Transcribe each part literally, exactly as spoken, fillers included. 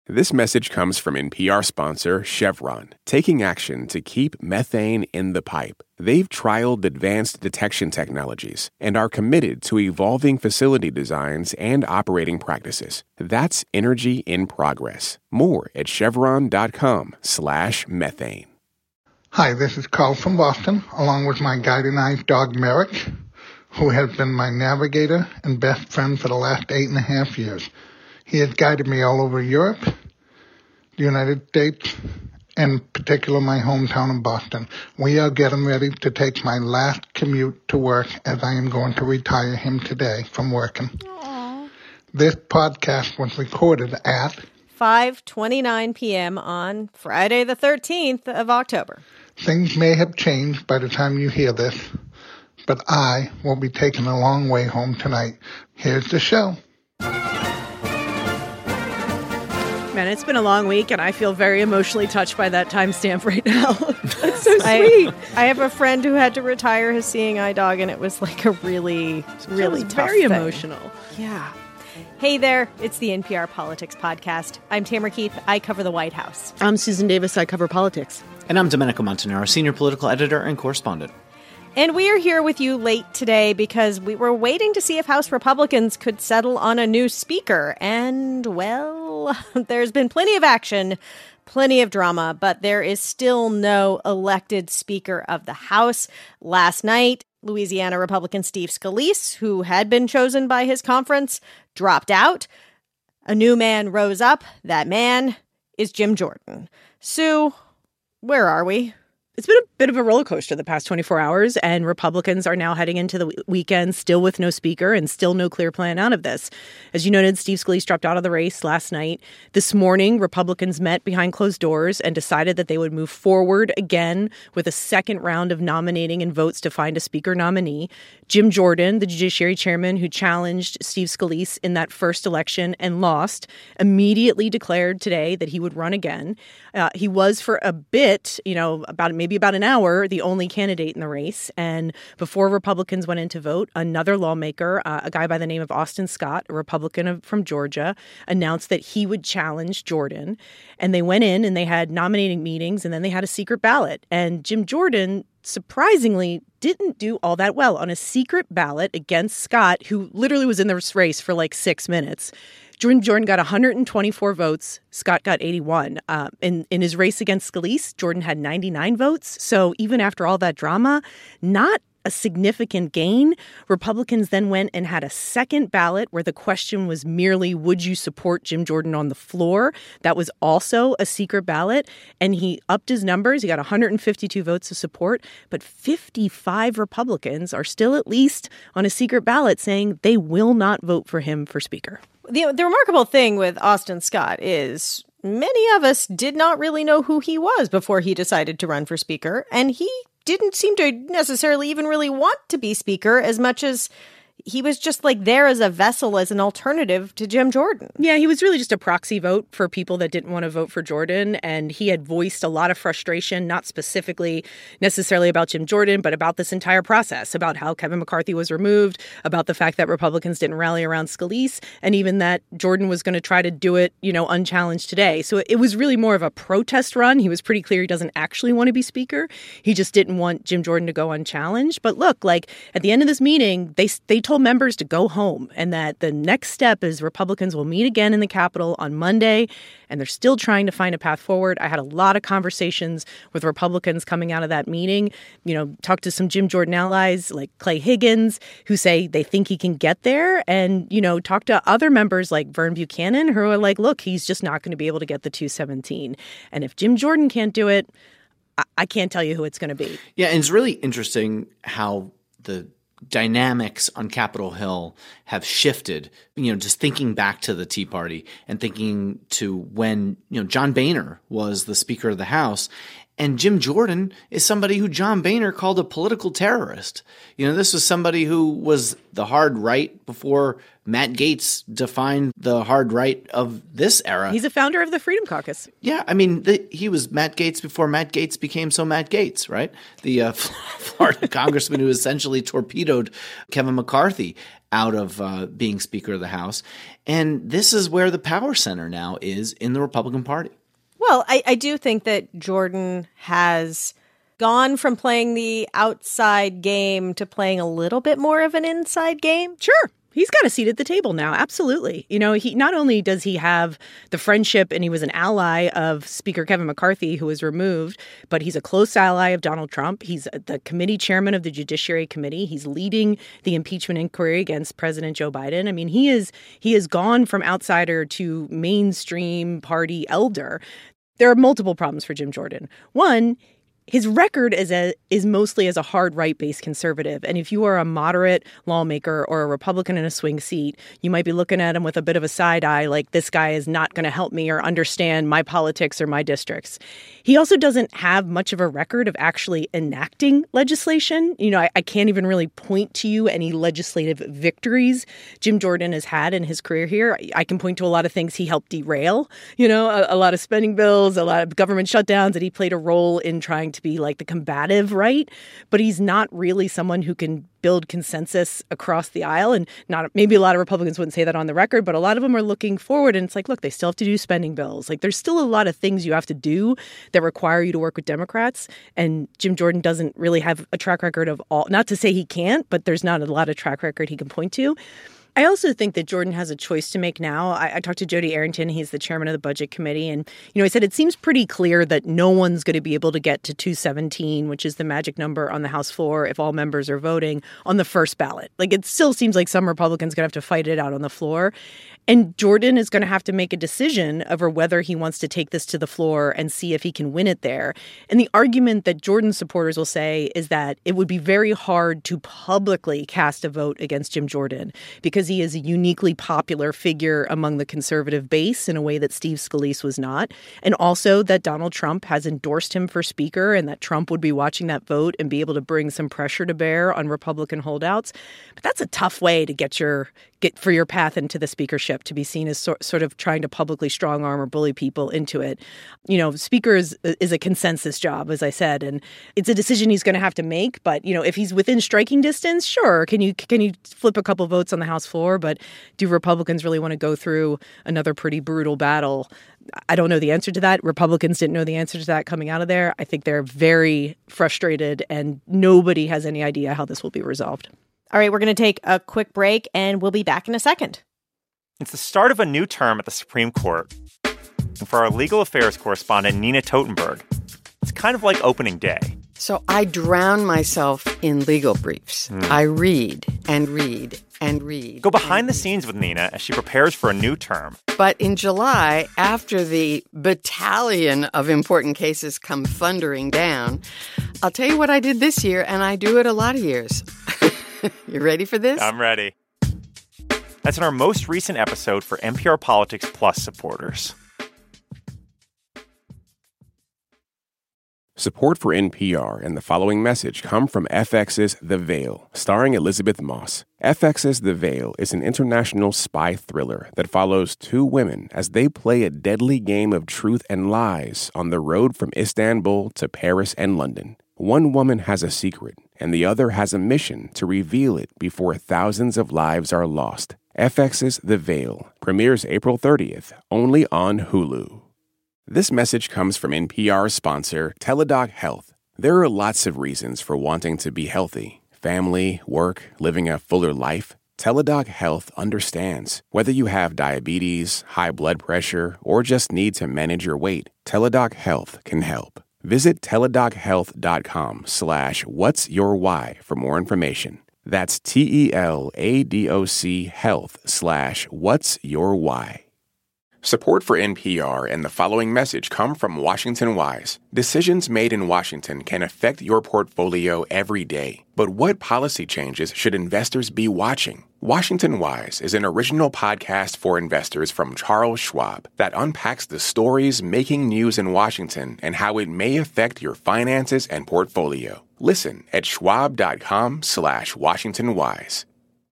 This message comes from N P R sponsor Chevron, taking action to keep methane in the pipe. They've trialed advanced detection technologies and are committed to evolving facility designs and operating practices. That's energy in progress. More at chevron.com slash methane. Hi, this is Carl from Boston, along with my guiding eyes dog Merrick, who has been my navigator and best friend for the last eight and a half years. He has guided me all over Europe, the United States, and in particular my hometown of Boston. We are getting ready to take my last commute to work as I am going to retire him today from working. Aww. This podcast was recorded at five twenty-nine p.m. on Friday the thirteenth of October. Things may have changed by the time you hear this, but I will be taking a long way home tonight. Here's the show. Man, it's been a long week, and I feel very emotionally touched by that timestamp right now. That's so I, sweet. I have a friend who had to retire his seeing eye dog, and it was like a really, really tough very thing. emotional. Yeah. Hey there, it's the N P R Politics Podcast. I'm Tamara Keith. I cover the White House. I'm Susan Davis. I cover politics. And I'm Domenico Montanaro, senior political editor and correspondent. And we are here with you late today because we were waiting to see if House Republicans could settle on a new speaker. And, well, there's been plenty of action, plenty of drama, but there is still no elected Speaker of the House. Last night, Louisiana Republican Steve Scalise, who had been chosen by his conference, dropped out. A new man rose up. That man is Jim Jordan. Sue, where are we? It's been a bit of a roller coaster the past twenty-four hours, and Republicans are now heading into the weekend still with no speaker and still no clear plan out of this. As you noted, Steve Scalise dropped out of the race last night. This morning, Republicans met behind closed doors and decided that they would move forward again with a second round of nominating and votes to find a speaker nominee. Jim Jordan, the Judiciary Chairman who challenged Steve Scalise in that first election and lost, immediately declared today that he would run again. Uh, he was for a bit, you know, about maybe about an hour, the only candidate in the race. And before Republicans went in to vote, another lawmaker, uh, a guy by the name of Austin Scott, a Republican of, from Georgia, announced that he would challenge Jordan. And they went in and they had nominating meetings, and then they had a secret ballot. And Jim Jordan, surprisingly, didn't do all that well on a secret ballot against Scott, who literally was in this race for like six minutes. Jordan Jordan got one hundred twenty-four votes. Scott got eighty-one. Uh, in, in his race against Scalise, Jordan had ninety-nine votes. So even after all that drama, not a significant gain. Republicans then went and had a second ballot where the question was merely, would you support Jim Jordan on the floor? That was also a secret ballot. And he upped his numbers. He got one hundred fifty-two votes of support. But fifty-five Republicans are still at least on a secret ballot saying they will not vote for him for speaker. The, the remarkable thing with Austin Scott is many of us did not really know who he was before he decided to run for speaker, and he didn't seem to necessarily even really want to be speaker as much as he was just like there as a vessel, as an alternative to Jim Jordan. Yeah, he was really just a proxy vote for people that didn't want to vote for Jordan. And he had voiced a lot of frustration, not specifically necessarily about Jim Jordan, but about this entire process, about how Kevin McCarthy was removed, about the fact that Republicans didn't rally around Scalise, and even that Jordan was going to try to do it, you know, unchallenged today. So it was really more of a protest run. He was pretty clear he doesn't actually want to be speaker. He just didn't want Jim Jordan to go unchallenged. But look, like at the end of this meeting, they they told members to go home, and that the next step is Republicans will meet again in the Capitol on Monday, and they're still trying to find a path forward. I had a lot of conversations with Republicans coming out of that meeting, you know, talked to some Jim Jordan allies like Clay Higgins, who say they think he can get there, and, you know, talk to other members like Vern Buchanan, who are like, look, he's just not going to be able to get the two seventeen. And if Jim Jordan can't do it, I, I can't tell you who it's going to be. Yeah, and it's really interesting how the dynamics on Capitol Hill have shifted, you know, just thinking back to the Tea Party and thinking to when, you know, John Boehner was the Speaker of the House. And Jim Jordan is somebody who John Boehner called a political terrorist. You know, this was somebody who was the hard right before Matt Gaetz defined the hard right of this era. He's a founder of the Freedom Caucus. Yeah, I mean, the, he was Matt Gaetz before Matt Gaetz became so Matt Gaetz, right? The uh, Florida congressman who essentially torpedoed Kevin McCarthy out of uh, being Speaker of the House. And this is where the power center now is in the Republican Party. Well, I, I do think that Jordan has gone from playing the outside game to playing a little bit more of an inside game. Sure. He's got a seat at the table now. Absolutely. You know, he not only does he have the friendship and he was an ally of Speaker Kevin McCarthy, who was removed, but he's a close ally of Donald Trump. He's the committee chairman of the Judiciary Committee. He's leading the impeachment inquiry against President Joe Biden. I mean, he is he has gone from outsider to mainstream party elder. There are multiple problems for Jim Jordan. One, his record is a, is mostly as a hard right-based conservative. And if you are a moderate lawmaker or a Republican in a swing seat, you might be looking at him with a bit of a side eye, like this guy is not going to help me or understand my politics or my districts. He also doesn't have much of a record of actually enacting legislation. You know, I, I can't even really point to you any legislative victories Jim Jordan has had in his career here. I, I can point to a lot of things he helped derail, you know, a, a lot of spending bills, a lot of government shutdowns that he played a role in trying to be like the combative right, but he's not really someone who can build consensus across the aisle. And not maybe a lot of Republicans wouldn't say that on the record, but a lot of them are looking forward. And it's like, look, they still have to do spending bills. Like there's still a lot of things you have to do that require you to work with Democrats. And Jim Jordan doesn't really have a track record of all, not to say he can't, but there's not a lot of track record he can point to. I also think that Jordan has a choice to make now. I, I talked to Jody Arrington. He's the chairman of the Budget Committee. And, you know, I said it seems pretty clear that no one's going to be able to get to two seventeen, which is the magic number on the House floor if all members are voting on the first ballot. Like it still seems like some Republicans are going to have to fight it out on the floor. And Jordan is going to have to make a decision over whether he wants to take this to the floor and see if he can win it there. And the argument that Jordan supporters will say is that it would be very hard to publicly cast a vote against Jim Jordan because he is a uniquely popular figure among the conservative base in a way that Steve Scalise was not. And also that Donald Trump has endorsed him for speaker and that Trump would be watching that vote and be able to bring some pressure to bear on Republican holdouts. But that's a tough way to get your get for your path into the speakership, to be seen as so, sort of trying to publicly strong arm or bully people into it. You know, speaker is, is a consensus job, as I said, and it's a decision he's going to have to make. But, you know, if he's within striking distance, sure, can you can you flip a couple votes on the House floor? But do Republicans really want to go through another pretty brutal battle? I don't know the answer to that. Republicans didn't know the answer to that coming out of there. I think they're very frustrated and nobody has any idea how this will be resolved. All right, we're going to take a quick break and we'll be back in a second. It's the start of a new term at the Supreme Court. And for our legal affairs correspondent, Nina Totenberg, it's kind of like opening day. So I drown myself in legal briefs. Mm. I read and read and read. Go behind the scenes with Nina as she prepares for a new term. But in July, after the battalion of important cases come thundering down, I'll tell you what I did this year, and I do it a lot of years. You ready for this? I'm ready. That's in our most recent episode for N P R Politics Plus supporters. Support for N P R and the following message come from F X's The Veil, starring Elizabeth Moss. F X's The Veil is an international spy thriller that follows two women as they play a deadly game of truth and lies on the road from Istanbul to Paris and London. One woman has a secret, and the other has a mission to reveal it before thousands of lives are lost. F X's The Veil premieres April thirtieth, only on Hulu. This message comes from N P R sponsor Teladoc Health. There are lots of reasons for wanting to be healthy. Family, work, living a fuller life. Teladoc Health understands. Whether you have diabetes, high blood pressure, or just need to manage your weight, Teladoc Health can help. Visit teladochealth.com slash what's your why for more information. That's T-E-L-A-D-O-C health slash what's your why. Support for N P R and the following message come from Washington Wise. Decisions made in Washington can affect your portfolio every day. But what policy changes should investors be watching? Washington Wise is an original podcast for investors from Charles Schwab that unpacks the stories making news in Washington and how it may affect your finances and portfolio. Listen at schwab.com slash Washington Wise.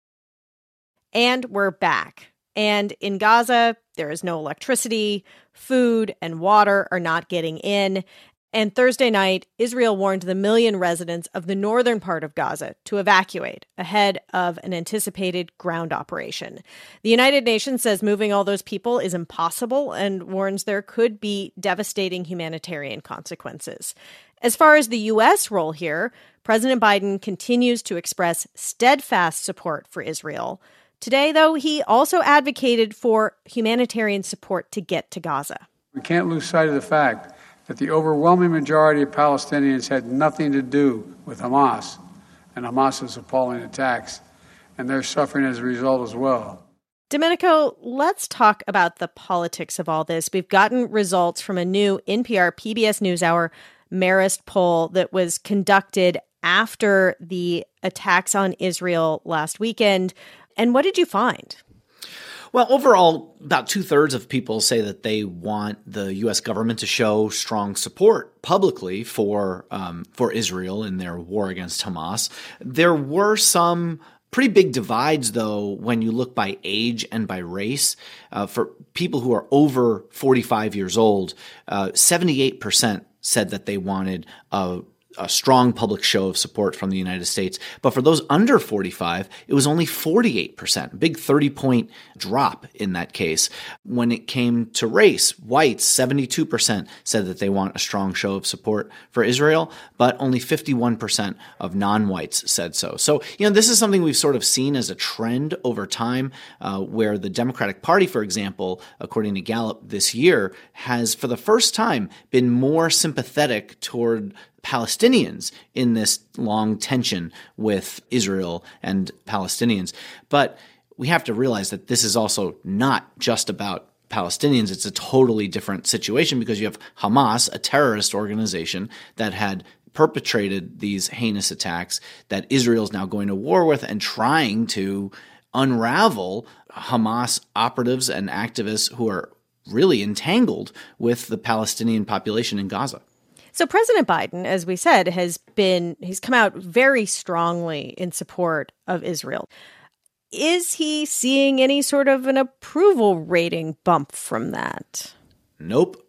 And we're back. And in Gaza, there is no electricity, food and water are not getting in. And Thursday night, Israel warned the million residents of the northern part of Gaza to evacuate ahead of an anticipated ground operation. The United Nations says moving all those people is impossible and warns there could be devastating humanitarian consequences. As far as the U S role here, President Biden continues to express steadfast support for Israel. Today, though, he also advocated for humanitarian support to get to Gaza. We can't lose sight of the fact that the overwhelming majority of Palestinians had nothing to do with Hamas and Hamas's appalling attacks, and they're suffering as a result as well. Domenico, let's talk about the politics of all this. We've gotten results from a new N P R P B S NewsHour Marist poll that was conducted after the attacks on Israel last weekend. And what did you find? Well, overall, about two-thirds of people say that they want the U S government to show strong support publicly for um, for Israel in their war against Hamas. There were some pretty big divides, though, when you look by age and by race. Uh, for people who are over forty-five years old, uh, seventy-eight percent said that they wanted a a strong public show of support from the United States. But for those under forty-five, it was only forty-eight percent, a big thirty-point drop in that case. When it came to race, whites, seventy-two percent said that they want a strong show of support for Israel, but only fifty-one percent of non-whites said so. So, you know, this is something we've sort of seen as a trend over time, uh, where the Democratic Party, for example, according to Gallup this year, has for the first time been more sympathetic toward Palestinians in this long tension with Israel and Palestinians. But we have to realize that this is also not just about Palestinians. It's a totally different situation because you have Hamas, a terrorist organization that had perpetrated these heinous attacks that Israel is now going to war with and trying to unravel Hamas operatives and activists who are really entangled with the Palestinian population in Gaza. So President Biden, as we said, has been, he's come out very strongly in support of Israel. Is he seeing any sort of an approval rating bump from that? Nope.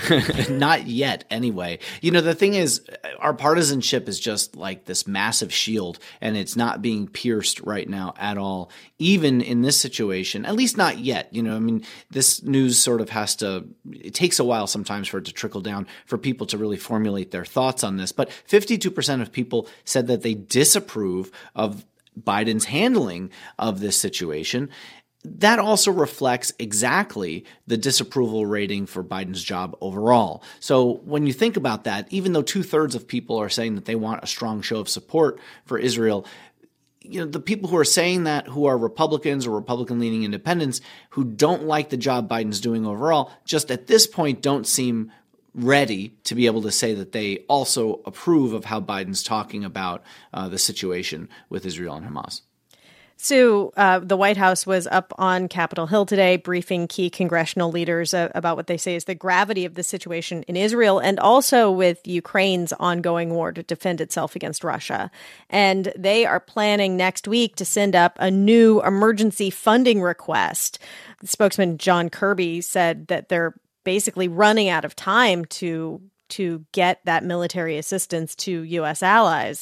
Not yet, anyway. You know, the thing is, our partisanship is just like this massive shield, and it's not being pierced right now at all, even in this situation, at least not yet. You know, I mean, this news sort of has to, it takes a while sometimes for it to trickle down, for people to really formulate their thoughts on this. But fifty-two percent of people said that they disapprove of Biden's handling of this situation. That also reflects exactly the disapproval rating for Biden's job overall. So when you think about that, even though two-thirds of people are saying that they want a strong show of support for Israel, you know, the people who are saying that, who are Republicans or Republican-leaning independents, who don't like the job Biden's doing overall, just at this point don't seem ready to be able to say that they also approve of how Biden's talking about uh, the situation with Israel and Hamas. Sue, uh, the White House was up on Capitol Hill today briefing key congressional leaders uh, about what they say is the gravity of the situation in Israel and also with Ukraine's ongoing war to defend itself against Russia. And they are planning next week to send up a new emergency funding request. Spokesman John Kirby said that they're basically running out of time to to get that military assistance to U S allies.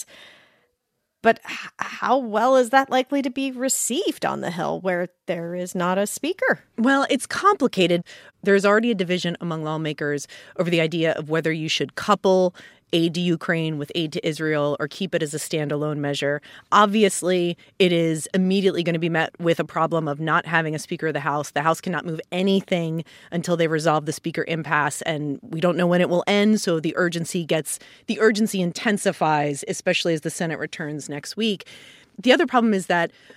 But h- how well is that likely to be received on the Hill where there is not a speaker? Well, it's complicated. There's already a division among lawmakers over the idea of whether you should couple aid to Ukraine with aid to Israel or keep it as a standalone measure. Obviously, it is immediately going to be met with a problem of not having a Speaker of the House. The House cannot move anything until they resolve the Speaker impasse, and we don't know when it will end, so the urgency gets the urgency intensifies, especially as the Senate returns next week. The other problem is that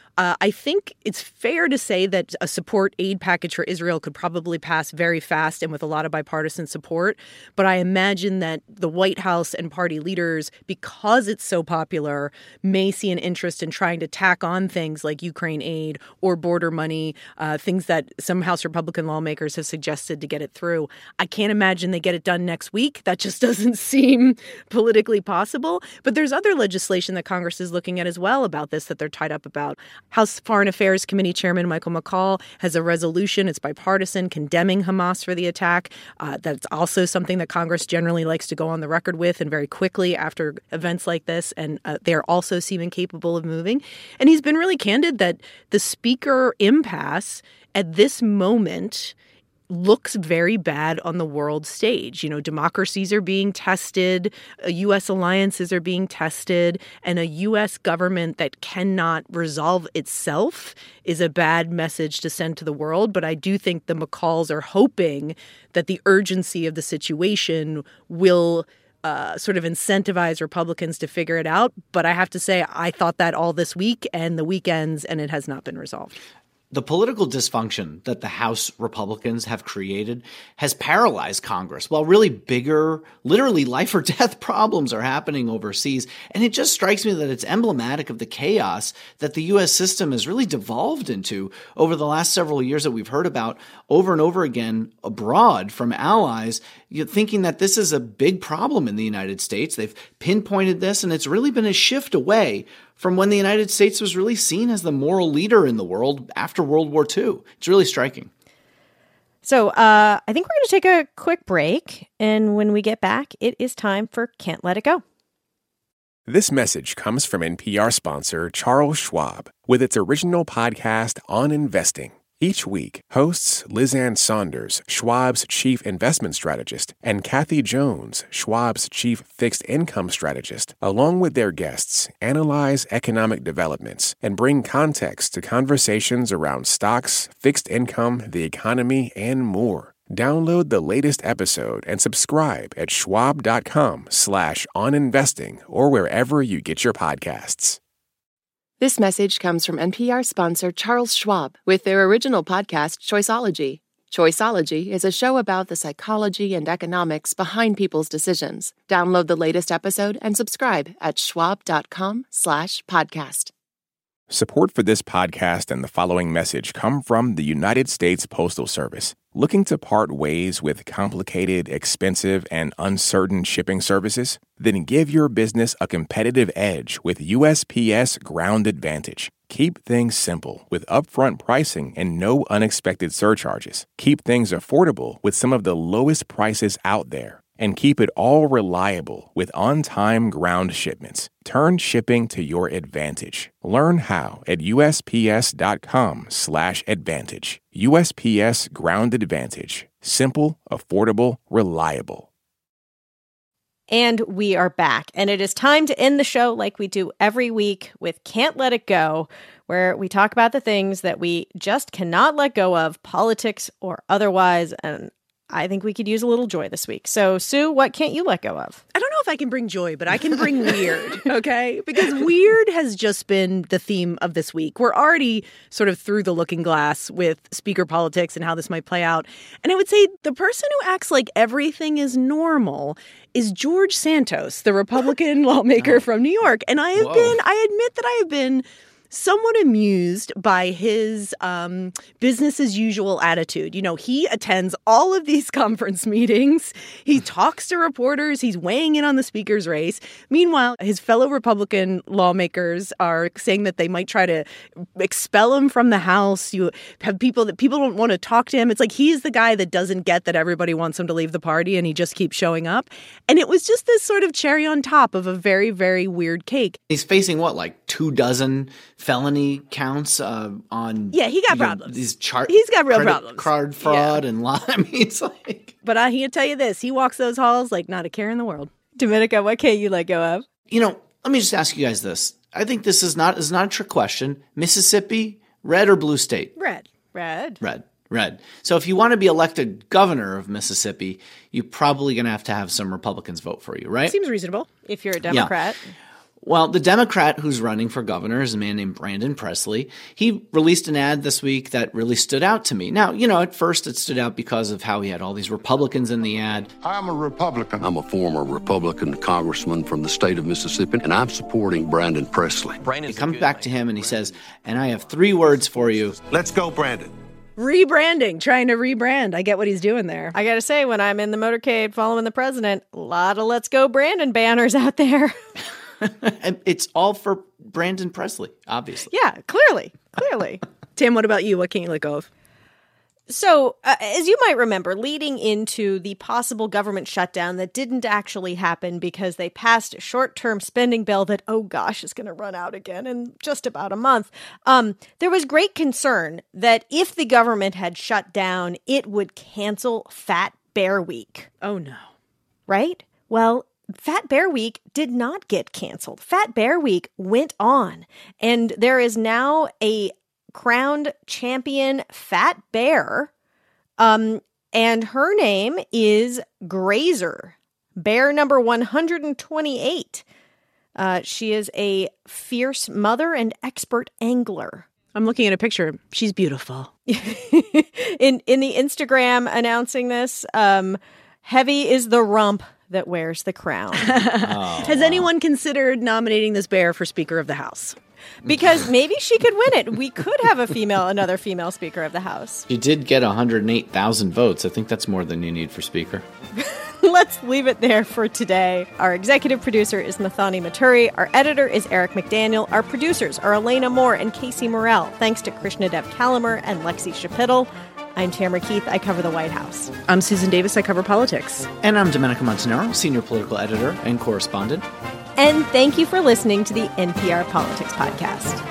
Uh, I think it's fair to say that a support aid package for Israel could probably pass very fast and with a lot of bipartisan support. But I imagine that the White House and party leaders, because it's so popular, may see an interest in trying to tack on things like Ukraine aid or border money, uh, things that some House Republican lawmakers have suggested to get it through. I can't imagine they get it done next week. That just doesn't seem politically possible. But there's other legislation that Congress is looking at as well about this that they're tied up about. House Foreign Affairs Committee Chairman Michael McCaul has a resolution, it's bipartisan, condemning Hamas for the attack. Uh, that's also something that Congress generally likes to go on the record with, and very quickly after events like this. And uh, they're also seeming capable of moving. And he's been really candid that the speaker impasse at this moment looks very bad on the world stage. You know, democracies are being tested, U S alliances are being tested, and a U S government that cannot resolve itself is a bad message to send to the world. But I do think the McCalls are hoping that the urgency of the situation will Uh, sort of incentivize Republicans to figure it out. But I have to say, I thought that all this week and the weekends, and it has not been resolved. The political dysfunction that the House Republicans have created has paralyzed Congress, while really bigger, literally life or death problems are happening overseas. And it just strikes me that it's emblematic of the chaos that the U S system has really devolved into over the last several years that we've heard about over and over again abroad from allies, you're thinking that this is a big problem in the United States. They've pinpointed this, and it's really been a shift away from when the United States was really seen as the moral leader in the world after World War Two. It's really striking. So uh, I think we're going to take a quick break. And when we get back, it is time for Can't Let It Go. This message comes from N P R sponsor Charles Schwab with its original podcast on investing. Each week, hosts Liz Ann Saunders, Schwab's chief investment strategist, and Kathy Jones, Schwab's chief fixed income strategist, along with their guests, analyze economic developments and bring context to conversations around stocks, fixed income, the economy, and more. Download the latest episode and subscribe at schwab.com slash on investing or wherever you get your podcasts. This message comes from N P R sponsor Charles Schwab with their original podcast, Choiceology. Choiceology is a show about the psychology and economics behind people's decisions. Download the latest episode and subscribe at schwab.com slash podcast. Support for this podcast and the following message come from the United States Postal Service. Looking to part ways with complicated, expensive, and uncertain shipping services? Then give your business a competitive edge with U S P S Ground Advantage. Keep things simple with upfront pricing and no unexpected surcharges. Keep things affordable with some of the lowest prices out there. And keep it all reliable with on-time ground shipments. Turn shipping to your advantage. Learn how at USPS.com slash advantage. U S P S Ground Advantage. Simple, affordable, reliable. And we are back. And it is time to end the show like we do every week with Can't Let It Go, where we talk about the things that we just cannot let go of, politics or otherwise. And I think we could use a little joy this week. So, Sue, what can't you let go of? I don't know if I can bring joy, but I can bring weird, okay? Because weird has just been the theme of this week. We're already sort of through the looking glass with speaker politics and how this might play out. And I would say the person who acts like everything is normal is George Santos, the Republican lawmaker oh. from New York. And I have Whoa. been, I admit that I have been somewhat amused by his um, business as usual attitude. You know, he attends all of these conference meetings. He talks to reporters. He's weighing in on the speaker's race. Meanwhile, his fellow Republican lawmakers are saying that they might try to expel him from the House. You have people that people don't want to talk to him. It's like he's the guy that doesn't get that everybody wants him to leave the party, and he just keeps showing up. And it was just this sort of cherry on top of a very, very weird cake. He's facing what, like two dozen felony counts uh, on yeah he got know, problems these chart he's got real problems card fraud yeah. and lie. I mean, it's like, but I can tell you this, he walks those halls like not a care in the world. Dominica, what can't you let go of? You know, let me just ask you guys this. I think this is not is not a trick question. Mississippi, red or blue state? Red. Red. Red. Red. So if you want to be elected governor of Mississippi, you're probably going to have to have some Republicans vote for you, right? Seems reasonable. If you're a Democrat. Yeah. Well, the Democrat who's running for governor is a man named Brandon Presley. He released an ad this week that really stood out to me. Now, you know, at first it stood out because of how he had all these Republicans in the ad. I'm a Republican. I'm a former Republican congressman from the state of Mississippi, and I'm supporting Brandon Presley. He comes back to him and he says, and I have three words for you. Let's go, Brandon. Rebranding, trying to rebrand. I get what he's doing there. I got to say, when I'm in the motorcade following the president, a lot of Let's Go Brandon banners out there. And it's all for Brandon Presley, obviously. Yeah, clearly, clearly. Tim, what about you? What can you let go of? So, uh, as you might remember, leading into the possible government shutdown that didn't actually happen because they passed a short-term spending bill that, oh gosh, is going to run out again in just about a month, um, there was great concern that if the government had shut down, it would cancel Fat Bear Week. Oh, no. Right? Well, Fat Bear Week did not get canceled. Fat Bear Week went on, and there is now a crowned champion fat bear, um, and her name is Grazer, bear number one hundred twenty-eight. Uh, she is a fierce mother and expert angler. I'm looking at a picture. She's beautiful. in in the Instagram announcing this, um, heavy is the rump that wears the crown. Oh, Has wow. anyone considered nominating this bear for Speaker of the House? Because maybe she could win it. We could have a female, another female Speaker of the House. She did get one hundred eight thousand votes. I think that's more than you need for Speaker. Let's leave it there for today. Our executive producer is Mathani Maturi. Our editor is Eric McDaniel. Our producers are Elena Moore and Casey Morrell. Thanks to Krishnadev Kalamer and Lexi Shapitl. I'm Tamara Keith. I cover the White House. I'm Susan Davis. I cover politics. And I'm Domenico Montanaro, senior political editor and correspondent. And thank you for listening to the N P R Politics Podcast.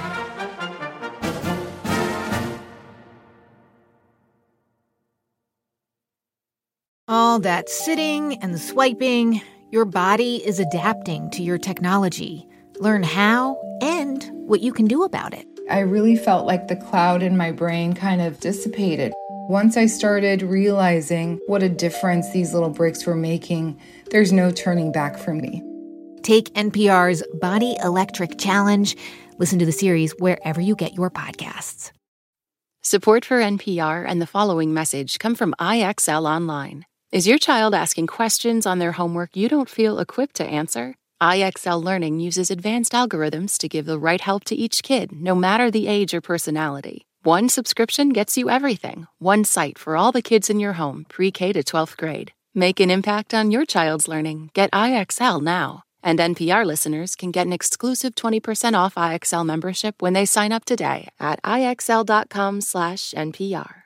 All that sitting and swiping, your body is adapting to your technology. Learn how and what you can do about it. I really felt like the cloud in my brain kind of dissipated. Once I started realizing what a difference these little breaks were making, there's no turning back for me. Take N P R's Body Electric Challenge. Listen to the series wherever you get your podcasts. Support for N P R and the following message come from I X L Online. Is your child asking questions on their homework you don't feel equipped to answer? I X L Learning uses advanced algorithms to give the right help to each kid, no matter the age or personality. One subscription gets you everything. One site for all the kids in your home, pre-K to twelfth grade. Make an impact on your child's learning. Get I X L now. And N P R listeners can get an exclusive twenty percent off I X L membership when they sign up today at I X L dot com slash N P R.